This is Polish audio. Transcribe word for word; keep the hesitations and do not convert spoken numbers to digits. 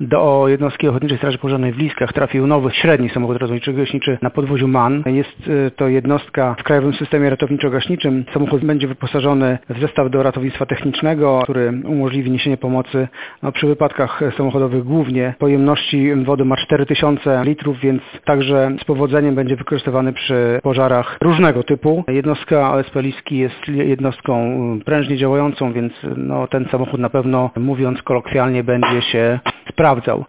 do jednostki Ochotniczej Straży Pożarnej w Liskach trafił nowy, średni samochód ratowniczo-gaśniczy na podwoziu MAN. Jest to jednostka w Krajowym Systemie Ratowniczo-Gaśniczym. Samochód będzie wyposażony w zestaw do ratownictwa technicznego, który umożliwi niesienie pomocy no, przy wypadkach samochodowych głównie. Pojemności wody ma cztery tysiące litrów, więc także z powodzeniem będzie wykorzystywany przy pożarach różnego typu. Jednostka O S P Liski jest jednostką prężnie działającą, więc no, ten samochód na pewno, mówiąc kolokwialnie, będzie się sprawdzał.